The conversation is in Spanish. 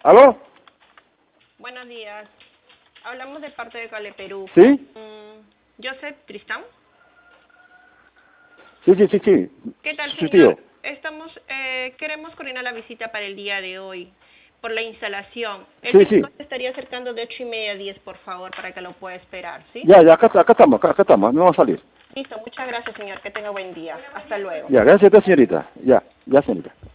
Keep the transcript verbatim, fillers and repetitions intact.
¿Aló? Buenos días. Hablamos de parte de Cale Perú. ¿Sí? Mm, Joseph Tristán. Sí, sí, sí, sí. ¿Qué tal, Su señor? tío. Estamos, eh, queremos coordinar la visita para el día de hoy, por la instalación. El Sí, técnico sí. se estaría acercando de ocho y media a diez, por favor, para que lo pueda esperar, ¿sí? Ya, ya, acá, acá estamos, acá, acá estamos, no vamos a salir. Listo, muchas gracias, señor. Que tenga buen día. Hasta luego. Ya, gracias a usted, señorita. Ya, ya, señorita.